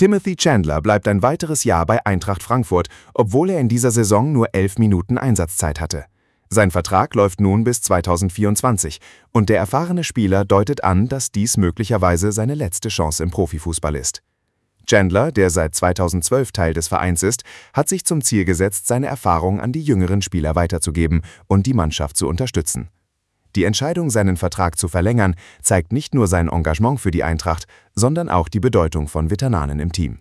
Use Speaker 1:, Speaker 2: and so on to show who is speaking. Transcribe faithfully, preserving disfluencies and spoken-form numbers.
Speaker 1: Timothy Chandler bleibt ein weiteres Jahr bei Eintracht Frankfurt, obwohl er in dieser Saison nur elf Minuten Einsatzzeit hatte. Sein Vertrag läuft nun bis zweitausendvierundzwanzig und der erfahrene Spieler deutet an, dass dies möglicherweise seine letzte Chance im Profifußball ist. Chandler, der seit zweitausendzwölf Teil des Vereins ist, hat sich zum Ziel gesetzt, seine Erfahrung an die jüngeren Spieler weiterzugeben und die Mannschaft zu unterstützen. Die Entscheidung, seinen Vertrag zu verlängern, zeigt nicht nur sein Engagement für die Eintracht, sondern auch die Bedeutung von Veteranen im Team.